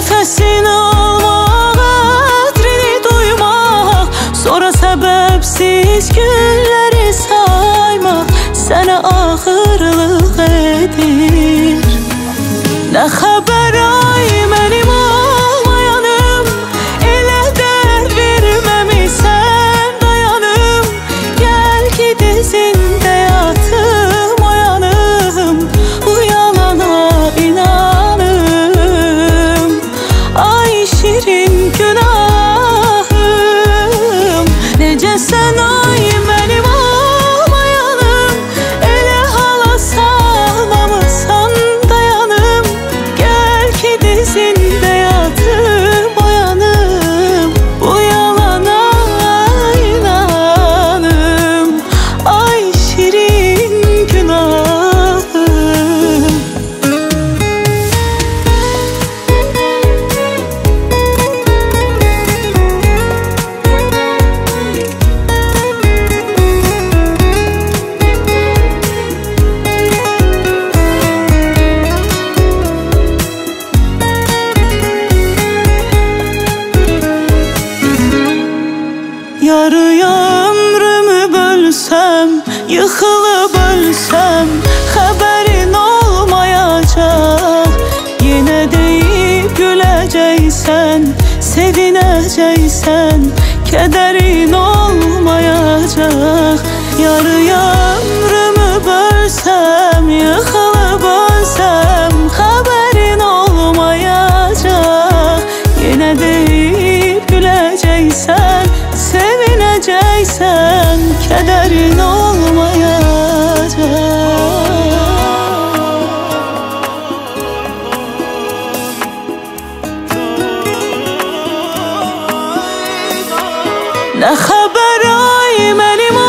Nefesin almaq, ətrini duymaq, sonra səbəbsiz günləri saymaq sənə ağırlıq edir. Nə xəbər ay mənim olmayanım, elə dərd verməmisən dayanım. Gəl ki dizində yatım oyanım, bu yalana inanım. Ay şirin günahım, necəsən ay mənim olmayanım, elə hala salmamısan dayanım. Gəl ki dizində yatım oyanım, bu yalana inanım. Ay şirin günahım. Yarıya ömrümü bölsəm, yıxılıb ölsəm, xəbərin olmayacaq. Yenə deyib güləcəksən, sevinəcəksən, kədərin olmayacaq. Yarıya ömrümü bölsəm, yıxılıb ölsəm, xəbərin olmayacaq. Yenə deyib güləcəksən, sevinəcəksən, kədərin olmayacaq. Nə xəbər ay mənim